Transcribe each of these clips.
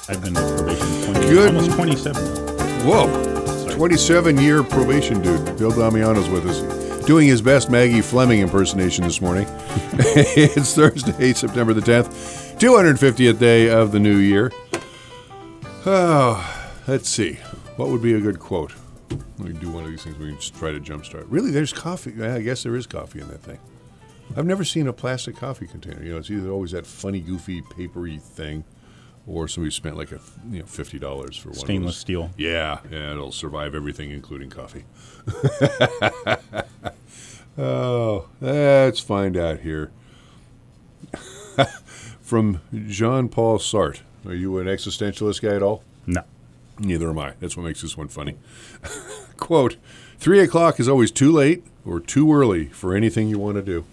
I've been with probation Good. almost 27. Whoa. 27-year probation dude. Bill Damiano's with us, doing his best Maggie Fleming impersonation this morning. It's Thursday, September the 10th, 250th day of the new year. Oh, let's see. What would be a good quote? We can do one of these things. We can just try to jumpstart. Really, there's coffee. Yeah, I guess there is coffee in that thing. I've never seen a plastic coffee container. You know, it's either always that funny, goofy, papery thing, or somebody spent like $50 for one. Stainless steel. Yeah, it'll survive everything, including coffee. Oh, let's find out here. From Jean-Paul Sartre. Are you an existentialist guy at all? No. Neither am I. That's what makes this one funny. Quote, 3 o'clock is always too late or too early for anything you want to do.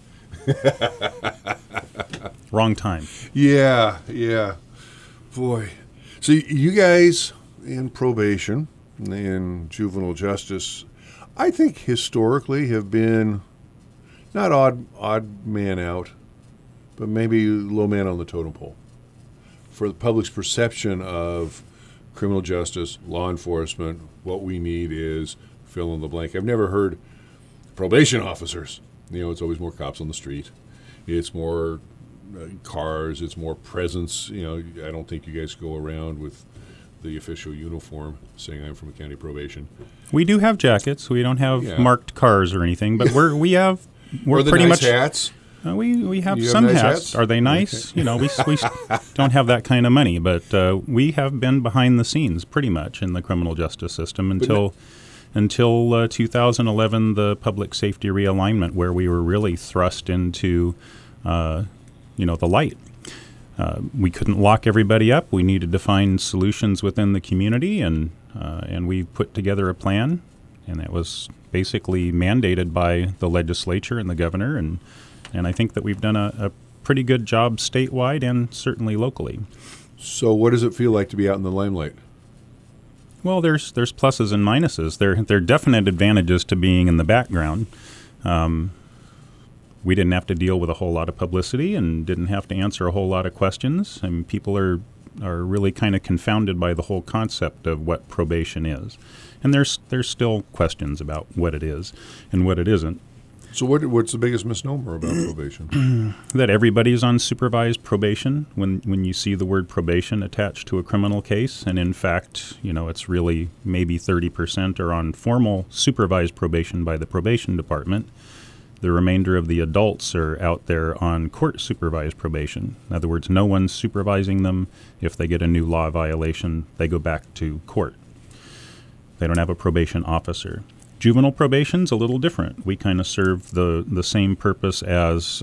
Wrong time. Yeah. Boy. So you guys in probation, in juvenile justice, I think historically have been not odd man out, but maybe low man on the totem pole for the public's perception of criminal justice, law enforcement. What we need is fill in the blank. I've never heard probation officers. It's always more cops on the street. It's more cars. It's more presence. I don't think you guys go around with the official uniform saying I'm from a county probation. We do have jackets. We don't have marked cars or anything, but we're or the pretty nice much hats. We have You some have nice hats. Are they nice? Okay. We don't have that kind of money, but we have been behind the scenes pretty much in the criminal justice system until 2011, the public safety realignment, where we were really thrust into the light. We couldn't lock everybody up. We needed to find solutions within the community, and we put together a plan, and it was basically mandated by the legislature and the governor, and I think that we've done a pretty good job statewide and certainly locally. So what does it feel like to be out in the limelight? Well, there's pluses and minuses. There are definite advantages to being in the background. We didn't have to deal with a whole lot of publicity and didn't have to answer a whole lot of questions. I mean, people are really kind of confounded by the whole concept of what probation is. And there's still questions about what it is and what it isn't. So what's the biggest misnomer about probation? That everybody's on supervised probation when you see the word probation attached to a criminal case. And in fact, it's really maybe 30% are on formal supervised probation by the probation department. The remainder of the adults are out there on court-supervised probation. In other words, no one's supervising them. If they get a new law violation, they go back to court. They don't have a probation officer. Juvenile probation's a little different. We kind of serve the same purpose as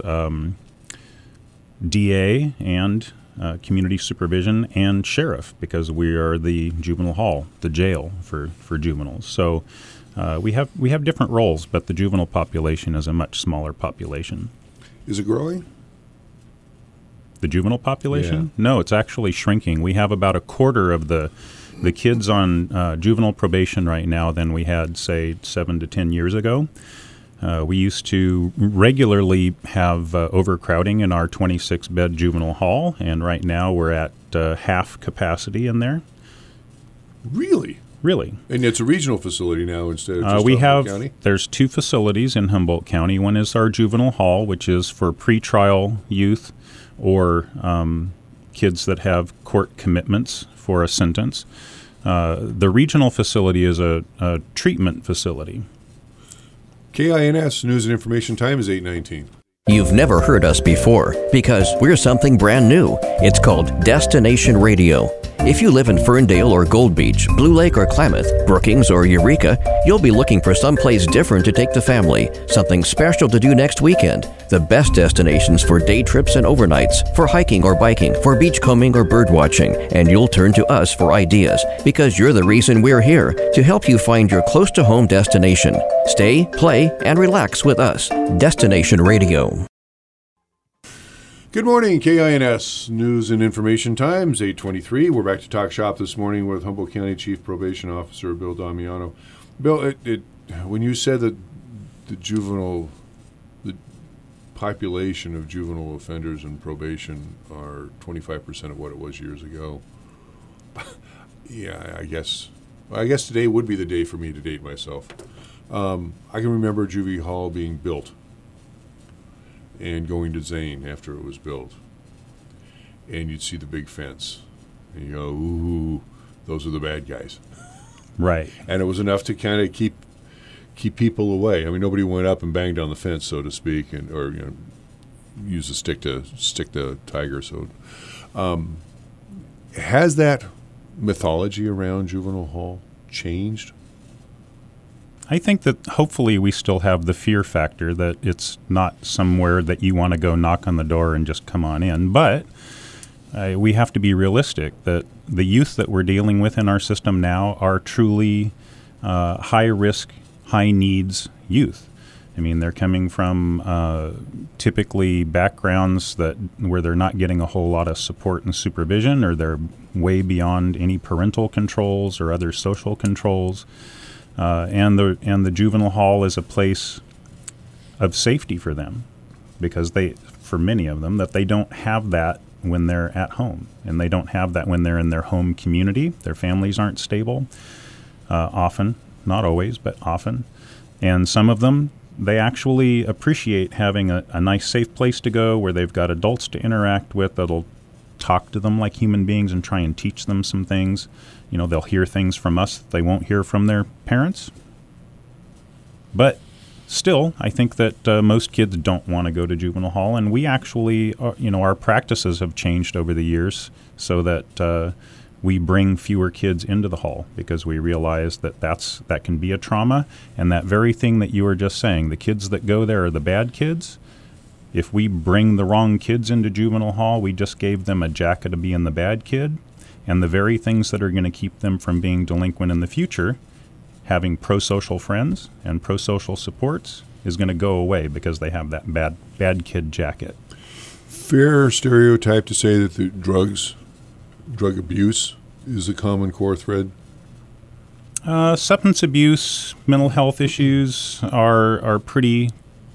DA and community supervision and sheriff, because we are the juvenile hall, the jail for juveniles. So we have different roles, but the juvenile population is a much smaller population. Is it growing? The juvenile population? Yeah. No, it's actually shrinking. We have about a quarter of the kids on juvenile probation right now than we had, say, 7 to 10 years ago. We used to regularly have overcrowding in our 26-bed juvenile hall, and right now we're at half capacity in there. Really? Really. And it's a regional facility now instead of just Humboldt County? There's 2 facilities in Humboldt County. One is our juvenile hall, which is for pretrial youth or kids that have court commitments for a sentence. The regional facility is a treatment facility. KINS News and Information Time is 8:19. You've never heard us before because we're something brand new. It's called Destination Radio. If you live in Ferndale or Gold Beach, Blue Lake or Klamath, Brookings or Eureka, you'll be looking for someplace different to take the family, something special to do next weekend. The best destinations for day trips and overnights, for hiking or biking, for beachcombing or bird watching, and you'll turn to us for ideas because you're the reason we're here, to help you find your close-to-home destination. Stay, play, and relax with us. Destination Radio. Good morning, KINS News and Information Times, 8:23. We're back to Talk Shop this morning with Humboldt County Chief Probation Officer Bill Damiano. Bill, when you said that the population of juvenile offenders in probation are 25% of what it was years ago, Yeah, I guess today would be the day for me to date myself. I can remember Juvie Hall being built and going to Zane after it was built. And you'd see the big fence. And you go, ooh, those are the bad guys. Right. And it was enough to kind of keep people away. I mean, nobody went up and banged on the fence, so to speak, or use a stick to stick the tiger. So, has that mythology around Juvenile Hall changed? I think that hopefully we still have the fear factor that it's not somewhere that you want to go knock on the door and just come on in. But we have to be realistic that the youth that we're dealing with in our system now are truly high risk, high needs youth. I mean, they're coming from typically backgrounds where they're not getting a whole lot of support and supervision, or they're way beyond any parental controls or other social controls. And the juvenile hall is a place of safety for them, because for many of them, that they don't have that when they're at home, and they don't have that when they're in their home community. Their families aren't stable, often, not always, but often. And some of them, they actually appreciate having a nice, safe place to go where they've got adults to interact with that'll talk to them like human beings and try and teach them some things. They'll hear things from us that they won't hear from their parents. But still, I think that most kids don't want to go to juvenile hall, and we actually, our practices have changed over the years so that we bring fewer kids into the hall, because we realize that can be a trauma, and that very thing that you were just saying, the kids that go there are the bad kids. If we bring the wrong kids into juvenile hall, we just gave them a jacket of being the bad kid, and the very things that are going to keep them from being delinquent in the future, having pro-social friends and pro-social supports, is going to go away because they have that bad kid jacket. Fair stereotype to say that the drug abuse is a common core thread? Substance abuse, mental health issues are pretty,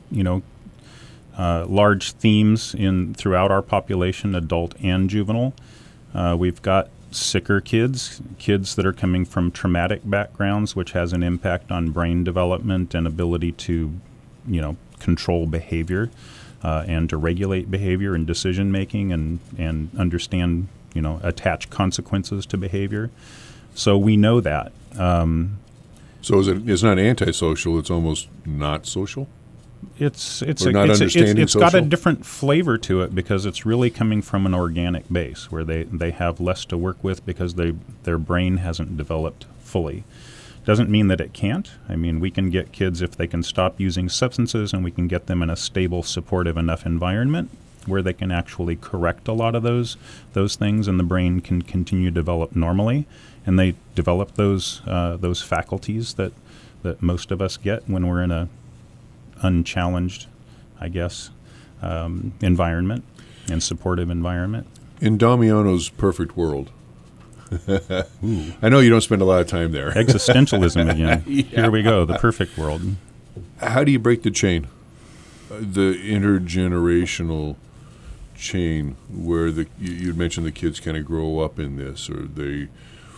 large themes throughout our population, adult and juvenile. We've got sicker kids that are coming from traumatic backgrounds, which has an impact on brain development and ability to, control behavior and to regulate behavior and decision making and understand, attach consequences to behavior. So we know that. So it's not antisocial, it's almost not social? It's social? got a different flavor to it, because it's really coming from an organic base where they have less to work with because their brain hasn't developed fully. Doesn't mean that it can't. I mean, we can get kids, if they can stop using substances and we can get them in a stable, supportive enough environment where they can actually correct a lot of those things, and the brain can continue to develop normally, and they develop those faculties that most of us get when we're in a unchallenged, I guess, environment and supportive environment. In Damiano's perfect world, I know you don't spend a lot of time there. Existentialism again. Yeah. Here we go, the perfect world. How do you break the chain, the intergenerational chain, where you mentioned the kids kind of grow up in this, or the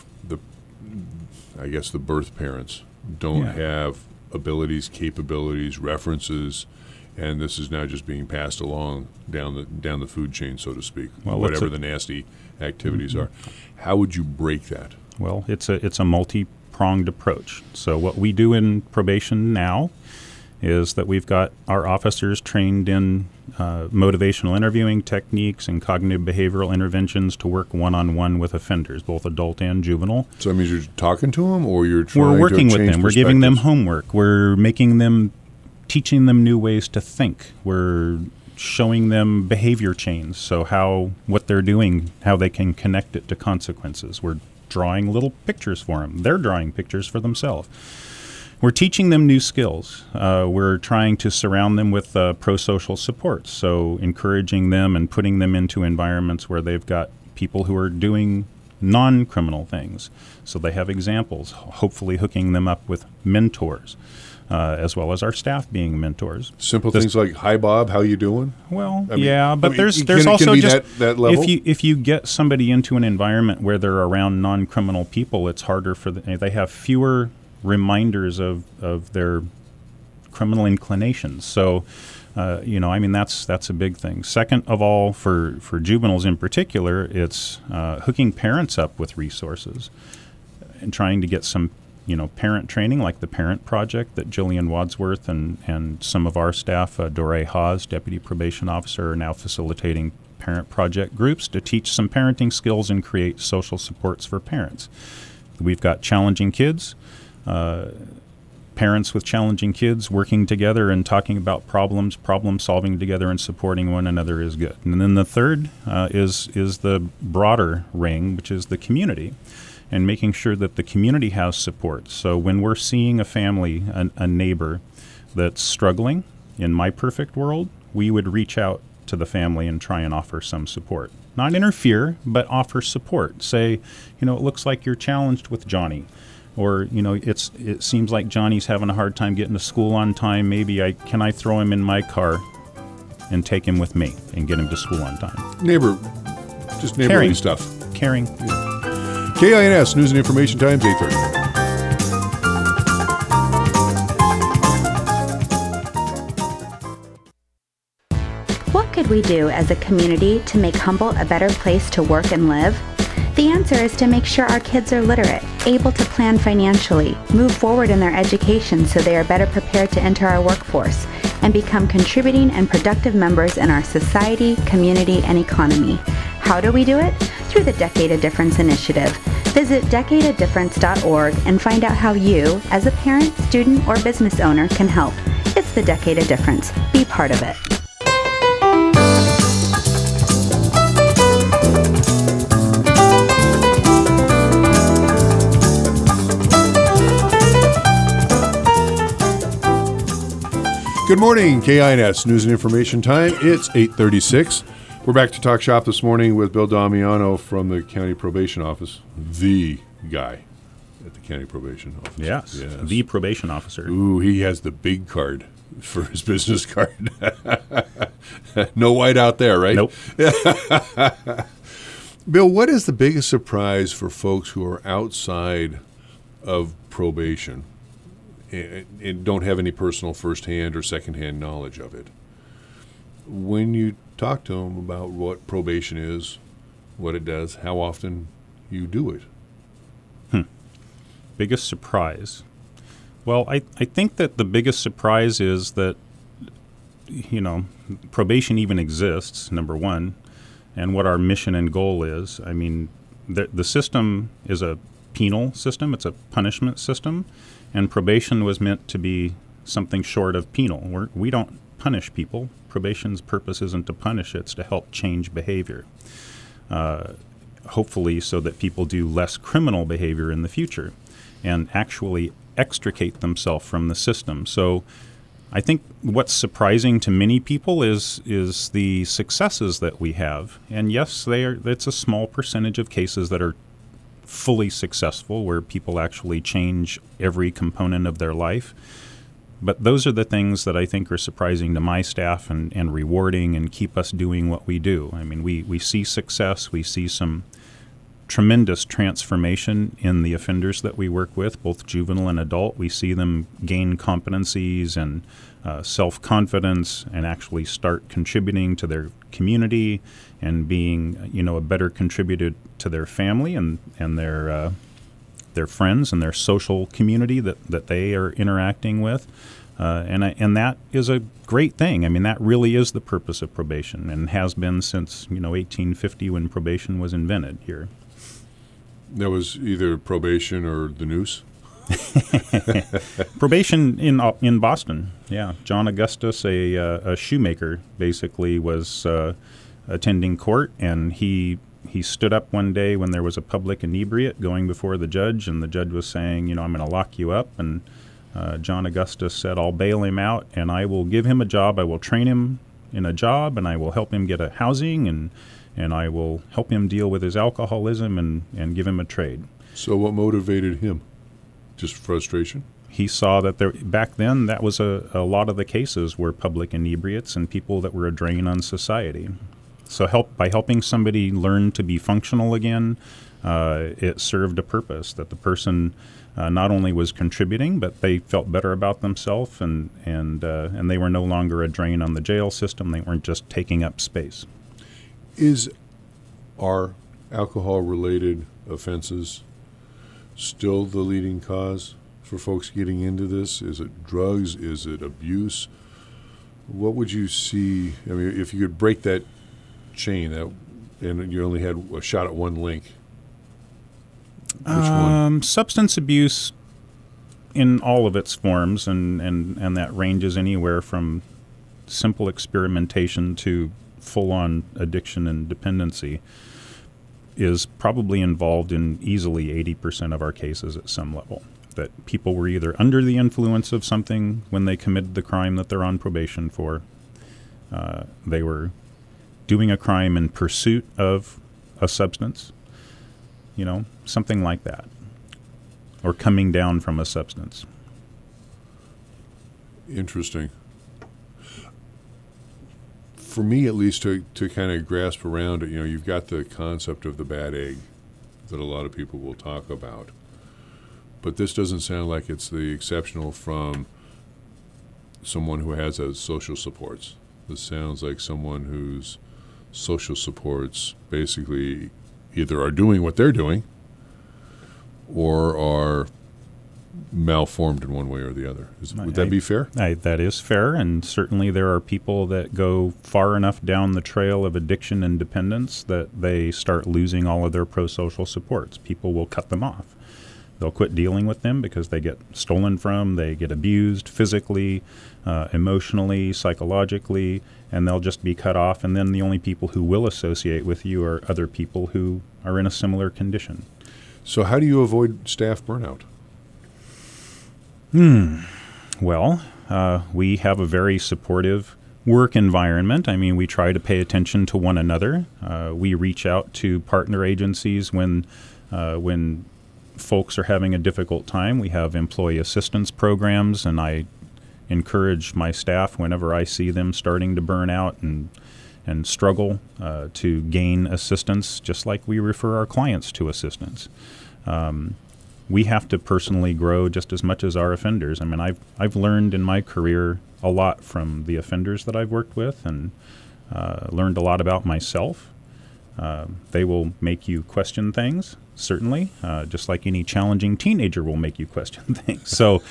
birth parents don't have abilities, capabilities, references, and this is now just being passed along down the food chain, so to speak, whatever the nasty activities are. How would you break that? Well, it's a multi-pronged approach. So what we do in probation now is that we've got our officers trained in motivational interviewing techniques and cognitive behavioral interventions to work one-on-one with offenders, both adult and juvenile. So that means you're talking to them, or you're trying We're working to with them. We're giving them homework. We're teaching them new ways to think. We're showing them behavior chains, so what they're doing, how they can connect it to consequences. We're drawing little pictures for them. They're drawing pictures for themselves. We're teaching them new skills. We're trying to surround them with pro-social support, so encouraging them and putting them into environments where they've got people who are doing non-criminal things. So they have examples, hopefully hooking them up with mentors. as well as our staff being mentors. Simple things like, "Hi, Bob, how you doing?" Well, I mean, yeah, but there's can also be just that level. if you get somebody into an environment where they're around non-criminal people, it's harder for they have fewer reminders of their criminal inclinations. So, that's a big thing. Second of all, for juveniles in particular, it's hooking parents up with resources and trying to get some parent training, like the Parent Project that Jillian Wadsworth and some of our staff, Doree Haas, Deputy Probation Officer, are now facilitating Parent Project groups to teach some parenting skills and create social supports for parents. We've got challenging kids, parents with challenging kids working together and talking about problem solving together and supporting one another is good. And then the third is the broader ring, which is the community, and making sure that the community has support. So when we're seeing a family, a neighbor that's struggling, in my perfect world, we would reach out to the family and try and offer some support. Not interfere, but offer support. Say, it looks like you're challenged with Johnny. Or, it seems like Johnny's having a hard time getting to school on time. Maybe can I throw him in my car and take him with me and get him to school on time? Just neighborly stuff. Caring. Yeah. KINS News and Information Times, 8:30. What could we do as a community to make Humboldt a better place to work and live? The answer is to make sure our kids are literate, able to plan financially, move forward in their education so they are better prepared to enter our workforce, and become contributing and productive members in our society, community, and economy. How do we do it? Through the Decade of Difference initiative. Visit decadeofdifference.org and find out how you, as a parent, student, or business owner, can help. It's the Decade of Difference. Be part of it. Good morning, KINS News and Information Time. It's 8:36. We're back to Talk Shop this morning with Bill Damiano from the County Probation Office, the guy at the County Probation Office. Yes, the probation officer. Ooh, he has the big card for his business card. No white out there, right? Nope. Bill, what is the biggest surprise for folks who are outside of probation and don't have any personal first-hand or second-hand knowledge of it? When you talk to them about what probation is, what it does, how often you do it? Biggest surprise. Well, I think that the biggest surprise is that, probation even exists, number one, and what our mission and goal is. I mean, the system is a penal system. It's a punishment system, and probation was meant to be something short of penal. We don't punish people. Probation's purpose isn't to punish, it's to help change behavior, hopefully so that people do less criminal behavior in the future and actually extricate themselves from the system. So I think what's surprising to many people is the successes that we have. And yes, it's a small percentage of cases that are fully successful, where people actually change every component of their life. But those are the things that I think are surprising to my staff and rewarding and keep us doing what we do. I mean, we see success. We see some tremendous transformation in the offenders that we work with, both juvenile and adult. We see them gain competencies and self-confidence and actually start contributing to their community and being, a better contributor to their family and their friends and their social community that they are interacting with. And that is a great thing. I mean, that really is the purpose of probation and has been since, 1850 when probation was invented here. That was either probation or the noose? Probation in Boston, yeah. John Augustus, a shoemaker, basically was attending court, and he stood up one day when there was a public inebriate going before the judge, and the judge was saying, I'm going to lock you up. And John Augustus said, I'll bail him out, and I will give him a job. I will train him in a job, and I will help him get a housing, and I will help him deal with his alcoholism and give him a trade. So what motivated him? Just frustration? he saw that back then that was a lot of the cases were public inebriates and people that were a drain on society. So by helping somebody learn to be functional again, it served a purpose that the person not only was contributing, but they felt better about themselves, and they were no longer a drain on the jail system. They weren't just taking up space. Are alcohol-related offenses still the leading cause for folks getting into this? Is it drugs? Is it abuse? What would you see? I mean, if you could break that chain, and you only had a shot at one link, which one? Substance abuse in all of its forms, and that ranges anywhere from simple experimentation to full-on addiction and dependency, is probably involved in easily 80% of our cases at some level. That people were either under the influence of something when they committed the crime that they're on probation for, they were doing a crime in pursuit of a substance, something like that, or coming down from a substance. Interesting. For me, at least, to kind of grasp around it, you've got the concept of the bad egg that a lot of people will talk about. But this doesn't sound like it's the exceptional from someone who has social supports. This sounds like someone whose social supports basically either are doing what they're doing or are malformed in one way or the other. Would that be fair? That is fair, and certainly there are people that go far enough down the trail of addiction and dependence that they start losing all of their pro-social supports. People will cut them off. They'll quit dealing with them because they get stolen from, they get abused physically, emotionally, psychologically, and they'll just be cut off, and then the only people who will associate with you are other people who are in a similar condition. So how do you avoid staff burnout? Well, we have a very supportive work environment. I mean, we try to pay attention to one another. We reach out to partner agencies when folks are having a difficult time. We have employee assistance programs, and I encourage my staff whenever I see them starting to burn out and struggle to gain assistance, just like we refer our clients to assistance. We have to personally grow just as much as our offenders. I mean, I've learned in my career a lot from the offenders that I've worked with, and learned a lot about myself. They will make you question things, certainly, just like any challenging teenager will make you question things. So,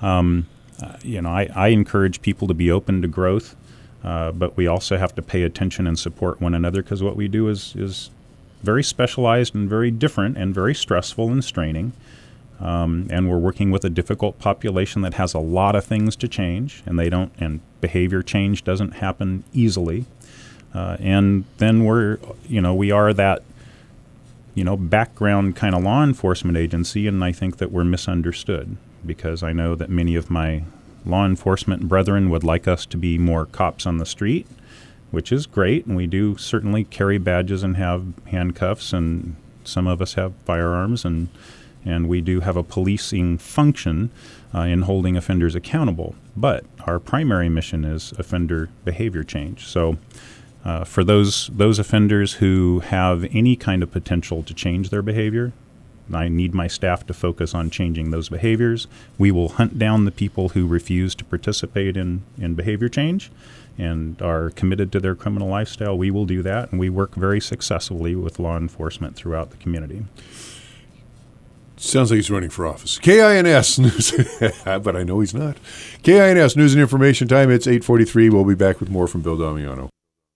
I encourage people to be open to growth, but we also have to pay attention and support one another, because what we do is very specialized and very different and very stressful and straining. And we're working with a difficult population that has a lot of things to change, and behavior change doesn't happen easily. And then we are that, background kind of law enforcement agency, and I think that we're misunderstood, because I know that many of my law enforcement brethren would like us to be more cops on the street, which is great, and we do certainly carry badges and have handcuffs, and some of us have firearms, and we do have a policing function in holding offenders accountable. But our primary mission is offender behavior change. So for those offenders who have any kind of potential to change their behavior, I need my staff to focus on changing those behaviors. We will hunt down the people who refuse to participate in behavior change and are committed to their criminal lifestyle. We will do that, and we work very successfully with law enforcement throughout the community. Sounds like he's running for office. KINS News, but I know he's not. KINS News and Information Time. It's 8:43. We'll be back with more from Bill Damiano.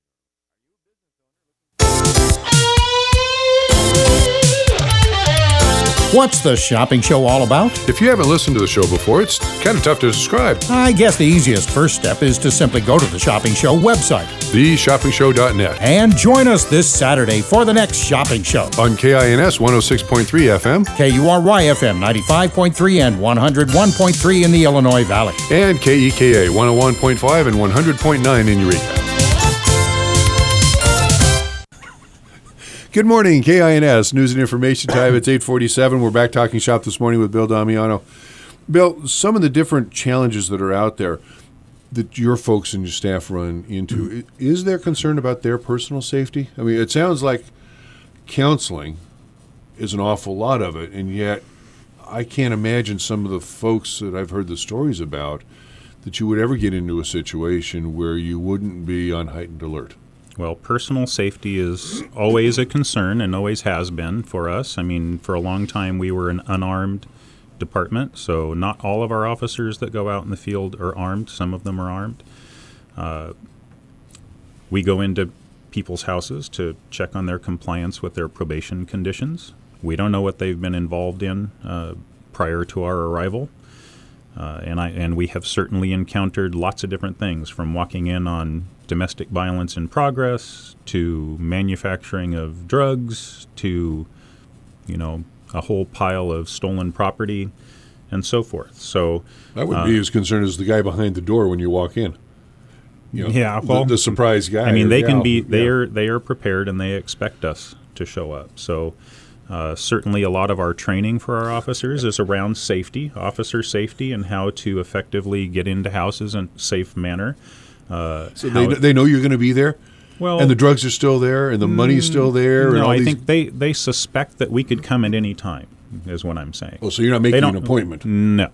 What's the shopping show all about? If you haven't listened to the show before, it's kind of tough to describe. I guess the easiest first step is to simply go to the Shopping Show website, theshoppingshow.net, and join us this Saturday for the next shopping show. On KINS 106.3 FM, KURY FM 95.3 and 101.3 in the Illinois Valley, and KEKA 101.5 and 100.9 in Eureka. Good morning, KINS News and Information Time. It's 8:47. We're back talking shop this morning with Bill Damiano. Bill, some of the different challenges that are out there that your folks and your staff run into, is there concern about their personal safety? I mean, it sounds like counseling is an awful lot of it, and yet I can't imagine some of the folks that I've heard the stories about that you would ever get into a situation where you wouldn't be on heightened alert. Well, personal safety is always a concern and always has been for us. I mean, for a long time we were an unarmed department, so not all of our officers that go out in the field are armed. Some of them are armed. We go into people's houses to check on their compliance with their probation conditions. We don't know what they've been involved in prior to our arrival. And we have certainly encountered lots of different things, from walking in on domestic violence in progress to manufacturing of drugs to, a whole pile of stolen property and so forth. So I wouldn't be as concerned as the guy behind the door when you walk in. Yeah, well, the surprise guy. I mean, they can be. They are prepared and they expect us to show up. So. Certainly a lot of our training for our officers is around safety, officer safety, and how to effectively get into houses in a safe manner. So they know you're going to be there? Well, and the drugs are still there, and the money's still there? No, I think they suspect that we could come at any time, is what I'm saying. Oh, so you're not making an appointment? No.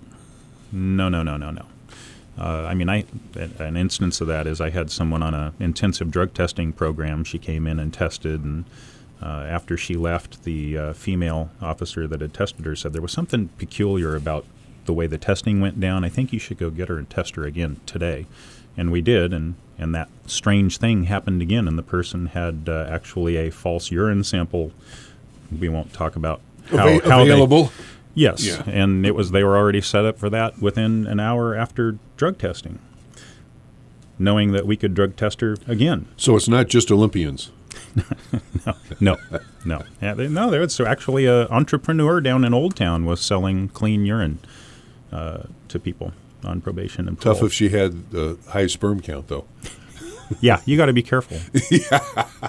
I mean, an instance of that is I had someone on an intensive drug testing program. She came in and tested, and after she left, the female officer that had tested her said there was something peculiar about the way the testing went down. I think you should go get her and test her again today. And we did, and that strange thing happened again, and the person had actually a false urine sample. We won't talk about how available. Yes, yeah. And they were already set up for that within an hour after drug testing, knowing that we could drug test her again. So it's not just Olympians. No. There was actually an entrepreneur down in Old Town was selling clean urine to people on probation and parole. Tough if she had a high sperm count, though. Yeah, you got to be careful. Yeah.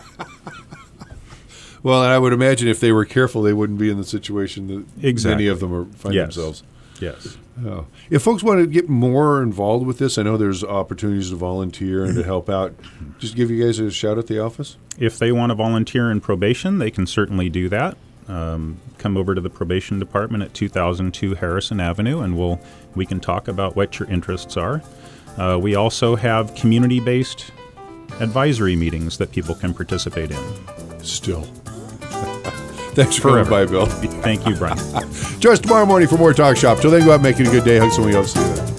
Well, and I would imagine if they were careful, they wouldn't be in the situation that many of them find themselves. Yes. Oh. If folks want to get more involved with this, I know there's opportunities to volunteer and to help out. Just give you guys a shout at the office. If they want to volunteer in probation, they can certainly do that. Come over to the probation department at 2002 Harrison Avenue, and we can talk about what your interests are. We also have community-based advisory meetings that people can participate in. Still. Thanks for coming by, Bill. Thank you, Brian. Join us tomorrow morning for more Talk Shop. Till then, go out and make it a good day. Hug someone else. See you then.